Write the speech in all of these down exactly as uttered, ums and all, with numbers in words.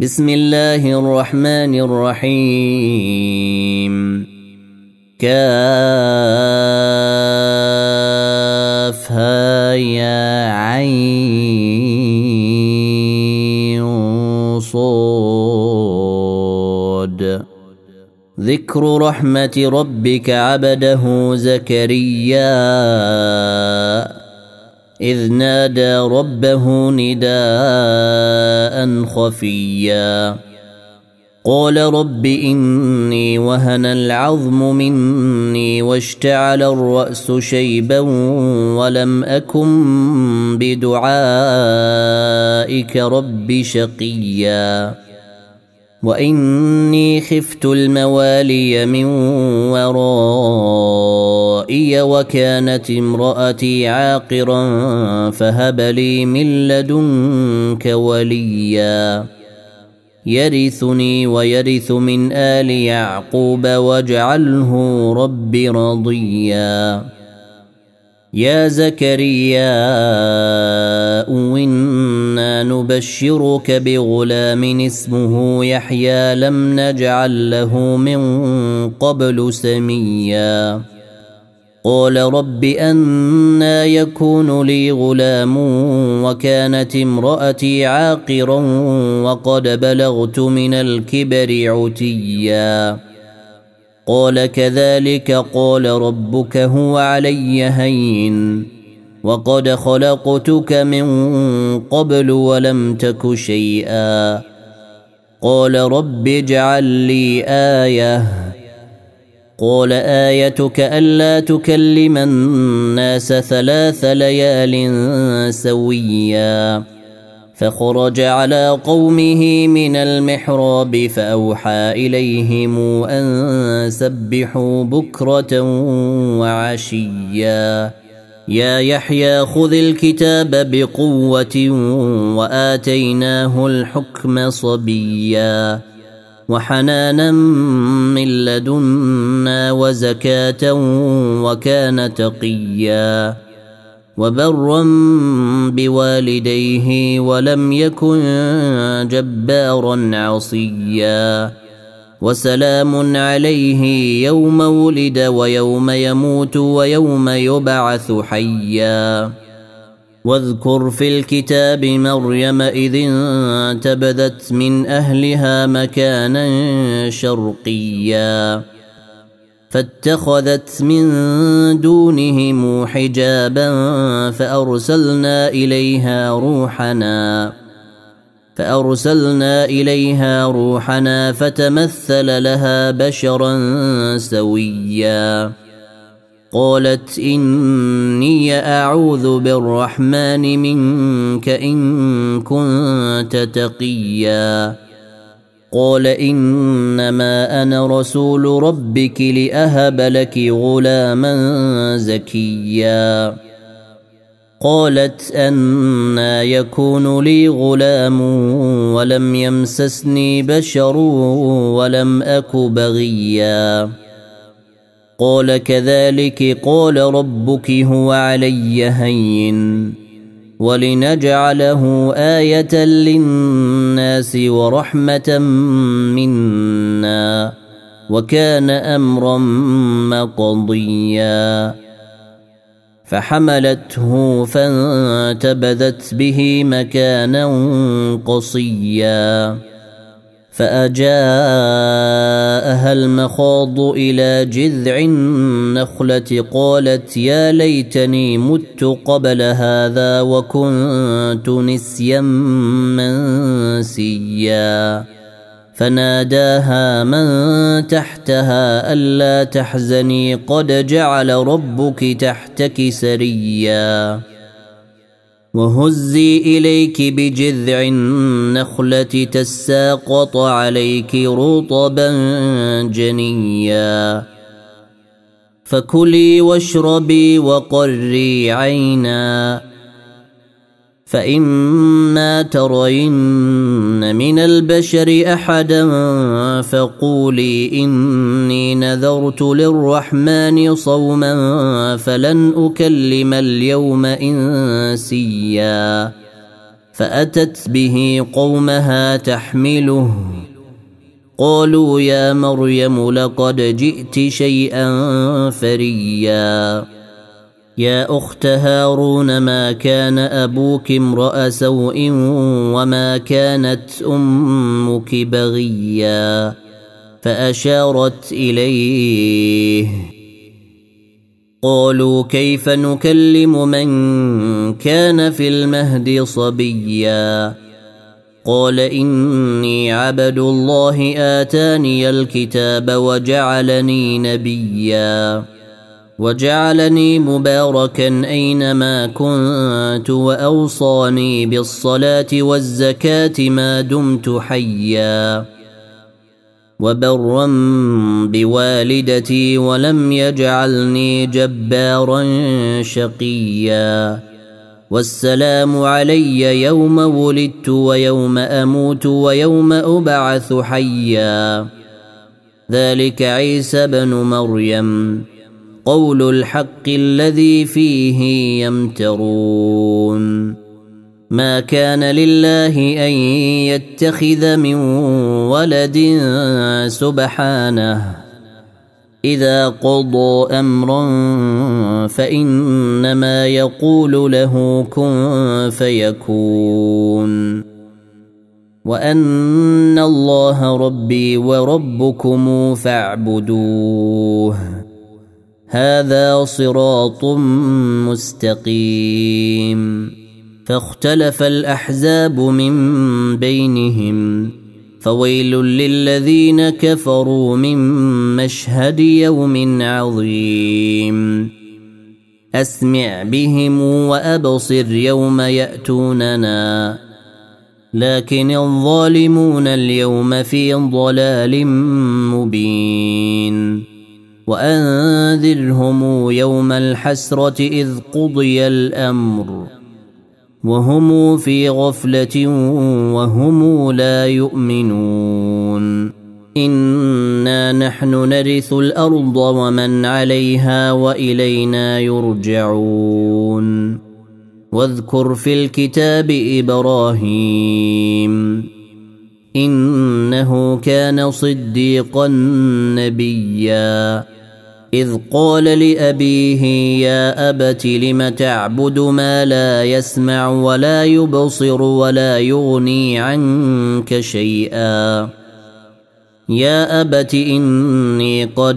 بسم الله الرحمن الرحيم. كافها يا عين صاد. ذكر رحمة ربك عبده زكريا إذ نادى ربه نداء خفيا قال رب إني وهن العظم مني واشتعل الرأس شيبا ولم أكن بدعائك رب شقيا وإني خفت الموالي من ورائي وكانت امرأتي عاقرا فهب لي من لدنك وليا يرثني ويرث من آل يعقوب واجعله رب رضيا. يا زكريا إنا نبشرك بغلام اسمه يحيى لم نجعل له من قبل سميا قال رب أنى يكون لي غلام وكانت امرأتي عاقرا وقد بلغت من الكبر عتيا قال كذلك قال ربك هو علي هين وقد خلقتك من قبل ولم تك شيئا قال رب اجعل لي آية قال آيتك ألا تكلم الناس ثلاث ليال سويا فخرج على قومه من المحراب فأوحى إليهم أن سبحوا بكرة وعشيا يا يحيى خذ الكتاب بقوة وآتيناه الحكم صبيا وحنانا من لدنا وزكاة وكان تقيا وبرا بوالديه ولم يكن جبارا عصيا وسلام عليه يوم ولد ويوم يموت ويوم يبعث حيا واذكر في الكتاب مريم إذ انتبذت من أهلها مكانا شرقيا فاتخذت من دونهم حجابا فأرسلنا إليها روحنا فأرسلنا إليها روحنا فتمثل لها بشرا سويا قالت إني أعوذ بالرحمن منك إن كنت تقيا قال إنما أنا رسول ربك لأهب لك غلاما زكيا قالت أنى يكون لي غلام ولم يمسسني بشر ولم أك بغيا قال كذلك قال ربك هو علي هين ولنجعله آية للناس ورحمة منا وكان أمرا مقضيا فحملته فانتبذت به مكانا قصيا فأجاءها المخاض إلى جذع النخلة قالت يا ليتني مت قبل هذا وكنت نسيا منسيا فناداها من تحتها ألا تحزني قد جعل ربك تحتك سريا وهزي إليك بجذع النخلة تساقط عليك رطبا جنيا فكلي واشربي وقري عينا فإما ترين من البشر أحدا فقولي إني نذرت للرحمن صوما فلن أكلم اليوم إنسيا فأتت به قومها تحمله قالوا يا مريم لقد جئت شيئا فريا يا أخت هارون ما كان أبوك امرأ سوء وما كانت أمك بغيا فأشارت إليه قالوا كيف نكلم من كان في المهد صبيا قال إني عبد الله آتاني الكتاب وجعلني نبيا وجعلني مباركا أينما كنت وأوصاني بالصلاة والزكاة ما دمت حيا وبرا بوالدتي ولم يجعلني جبارا شقيا والسلام علي يوم ولدت ويوم أموت ويوم أبعث حيا ذلك عيسى بن مريم قول الحق الذي فيه يمترون ما كان لله أن يتخذ من ولد سبحانه إذا قضى أمرا فإنما يقول له كن فيكون وأن الله ربي وربكم فاعبدوه هذا صراط مستقيم فاختلف الأحزاب من بينهم فويل للذين كفروا من مشهد يوم عظيم أسمع بهم وأبصر يوم يأتوننا لكن الظالمون اليوم في ضلال مبين وأنذرهم يوم الحسرة إذ قضي الأمر وهم في غفلة وهم لا يؤمنون إنا نحن نرث الأرض ومن عليها وإلينا يرجعون واذكر في الكتاب إبراهيم إنه كان صديقا نبيا إذ قال لأبيه يا أبت لم تعبد ما لا يسمع ولا يبصر ولا يغني عنك شيئا يا أبت إني قد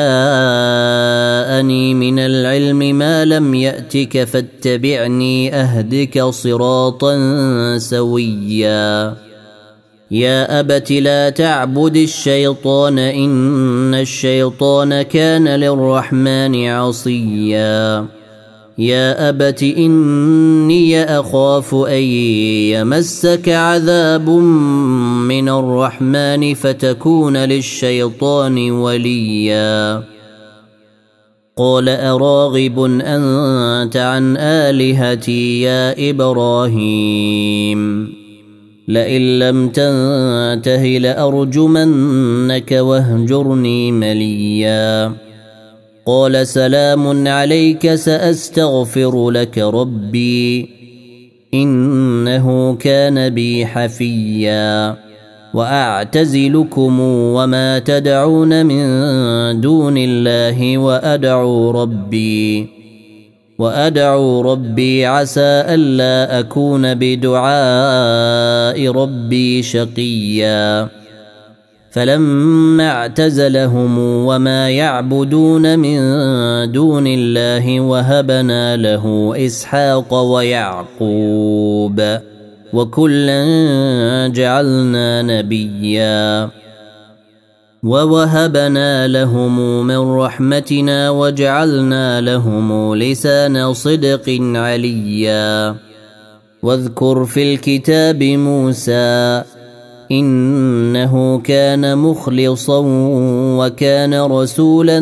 جاءني من العلم ما لم يأتك فاتبعني أهدك صراطا سويا يا أبت لا تعبد الشيطان إن الشيطان كان للرحمن عصيا يا أبت إني أخاف أن يمسك عذاب من الرحمن فتكون للشيطان وليا قال أراغب أنت عن آلهتي يا إبراهيم لئن لم تنته لأرجمنك واهجرني مليا قال سلام عليك سأستغفر لك ربي إنه كان بي حفيا وأعتزلكم وما تدعون من دون الله وأدعو ربي وأدعو ربي عسى ألا أكون بدعاء ربي شقيا فلما اعتزلهم وما يعبدون من دون الله وهبنا له إسحاق ويعقوب وكلا جعلنا نبيا ووهبنا لهم من رحمتنا وجعلنا لهم لسان صدق عليا واذكر في الكتاب موسى إنه كان مخلصا وكان رسولا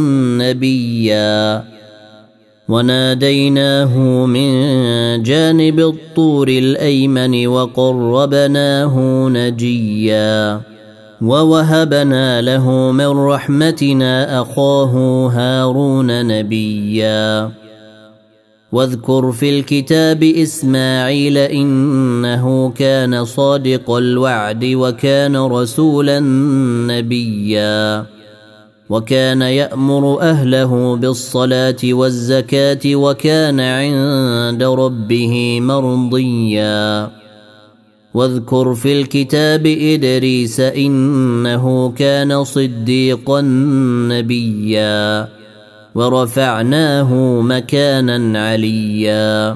نبيا وناديناه من جانب الطور الأيمن وقربناه نجيا ووهبنا له من رحمتنا أخاه هارون نبيا واذكر في الكتاب إسماعيل إنه كان صادق الوعد وكان رسولا نبيا وكان يأمر أهله بالصلاة والزكاة وكان عند ربه مرضيا واذكر في الكتاب إدريس إنه كان صديقا نبيا ورفعناه مكانا عليا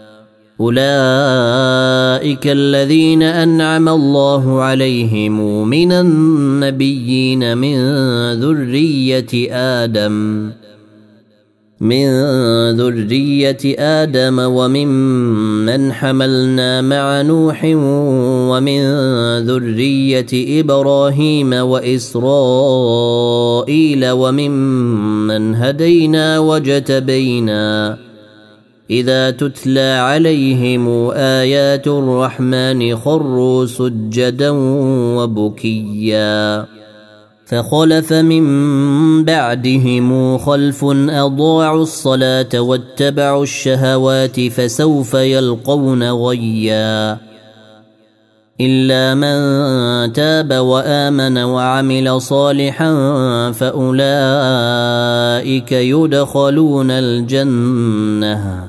أولئك الذين أنعم الله عليهم من النبيين من ذرية آدم من ذرية آدم وممن حملنا مع نوح ومن ذرية إبراهيم وإسرائيل وممن هدينا وجتبينا إذا تتلى عليهم آيات الرحمن خروا سجدا وبكيا فخلف من بعدهم خلف أضاعوا الصلاة واتبعوا الشهوات فسوف يلقون غيا إلا من تاب وآمن وعمل صالحا فأولئك يدخلون الجنة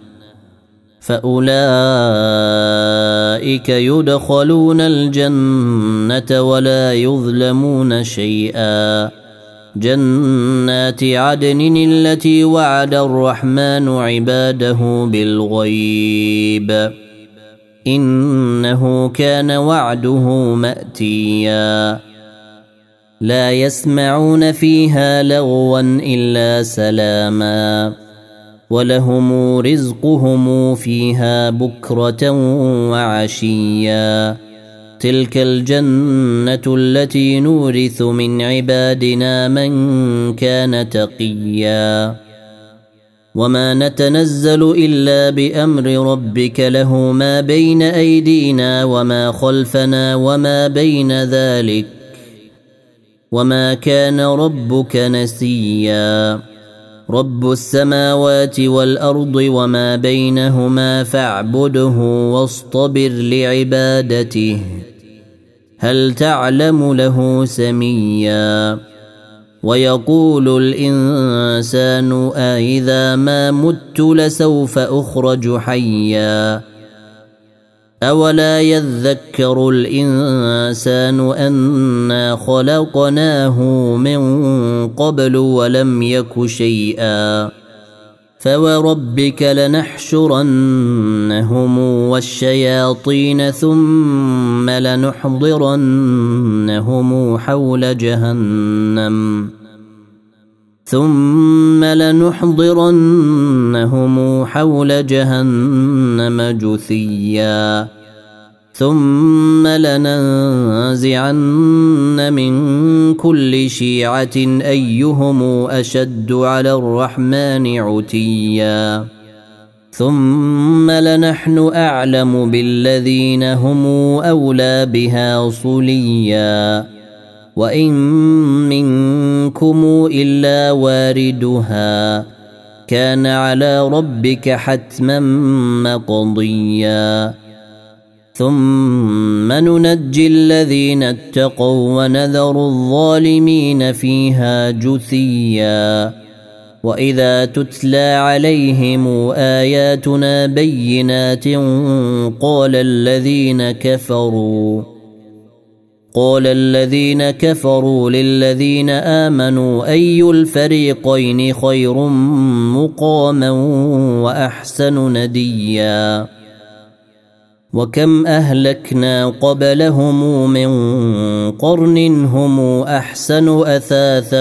فأولئك يدخلون الجنة ولا يظلمون شيئا جنات عدن التي وعد الرحمن عباده بالغيب إنه كان وعده مأتيا لا يسمعون فيها لغوا إلا سلاما ولهم رزقهم فيها بكرة وعشيا تلك الجنة التي نورث من عبادنا من كان تقيا وما نتنزل إلا بأمر ربك له ما بين أيدينا وما خلفنا وما بين ذلك وما كان ربك نسيا رب السماوات والأرض وما بينهما فاعبده واصطبر لعبادته هل تعلم له سميا ويقول الإنسان أإذا ما مت لسوف أخرج حيا أولا يذكر الإنسان أنا خلقناه من قبل ولم يك شيئا فوربك لنحشرنهم والشياطين ثم لنحضرنهم حول جهنم ثم لنحضرنهم حول جهنم جثيا ثم لننزعن من كل شيعة أيهم أشد على الرحمن عتيا ثم لنحن أعلم بالذين هم أولى بها صليا وإن منكم إلا واردها كان على ربك حتما مقضيا ثم ننجي الذين اتقوا ونذر الظالمين فيها جثيا وإذا تتلى عليهم آياتنا بينات قال الذين كفروا قال الذين كفروا للذين آمنوا أي الفريقين خير مقاما وأحسن نديا وكم أهلكنا قبلهم من قرن هم أحسن أثاثا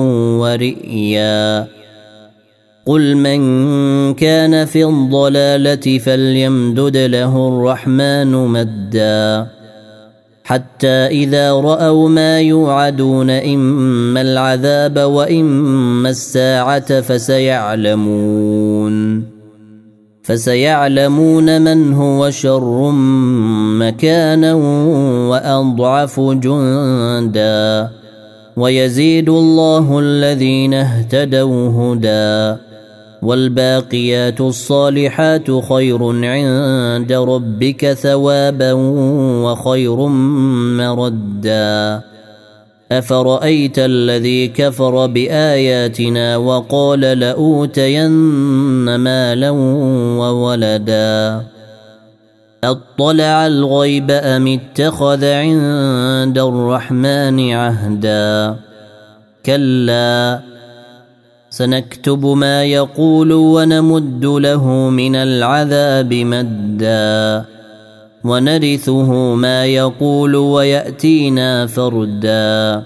ورئيا قل من كان في الضلالة فليمدد له الرحمن مدا حتى إذا رأوا ما يوعدون إما العذاب وإما الساعة فسيعلمون فسيعلمون من هو شر مكانا وأضعف جندا ويزيد الله الذين اهتدوا هدى والباقيات الصالحات خير عند ربك ثوابا وخير مردا أفرأيت الذي كفر بآياتنا وقال لأوتين مالا وولدا أطلع الغيب أم اتخذ عند الرحمن عهدا كلا سنكتب ما يقول ونمد له من العذاب مدا ونرثه ما يقول ويأتينا فردا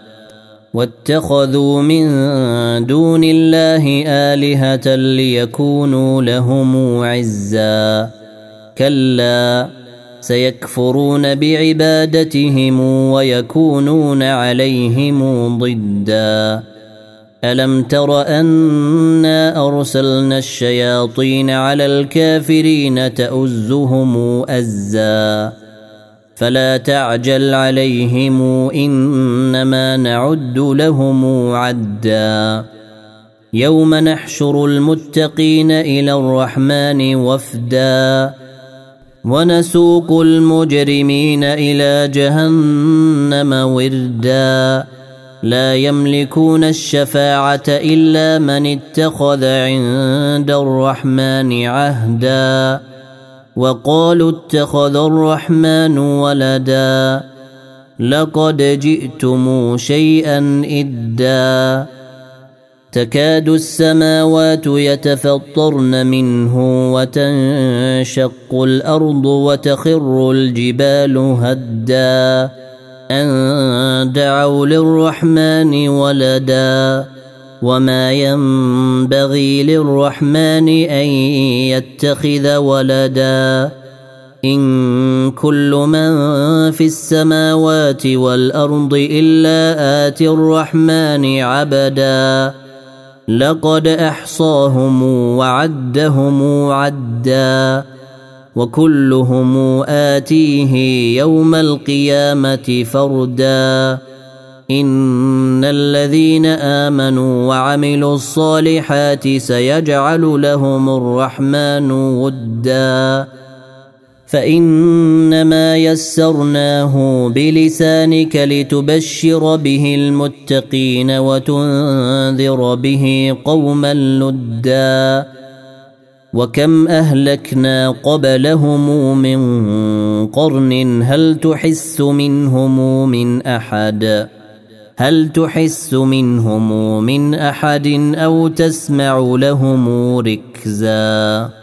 واتخذوا من دون الله آلهة ليكونوا لهم عزا كلا سيكفرون بعبادتهم ويكونون عليهم ضدا ألم تر أنا أرسلنا الشياطين على الكافرين تؤزهم أزا فلا تعجل عليهم إنما نعد لهم عدا يوم نحشر المتقين إلى الرحمن وفدا ونسوق المجرمين إلى جهنم وردا لا يملكون الشفاعة إلا من اتخذ عند الرحمن عهدا وقالوا اتخذ الرحمن ولدا لقد جئتم شيئا إدا تكاد السماوات يتفطرن منه وتنشق الأرض وتخر الجبال هدا أن دعوا للرحمن ولدا وما ينبغي للرحمن أن يتخذ ولدا إن كل من في السماوات والأرض إلا آتي الرحمن عبدا لقد أحصاهم وعدهم عدا وكلهم آتيه يوم القيامة فردا إن الذين آمنوا وعملوا الصالحات سيجعل لهم الرحمن ودا فإنما يسرناه بلسانك لتبشر به المتقين وتنذر به قوما لدا وكم أهلكنا قبلهم من قرن هل تحس منهم من أحد هل تحس منهم من أحد أو تسمع لهم ركزا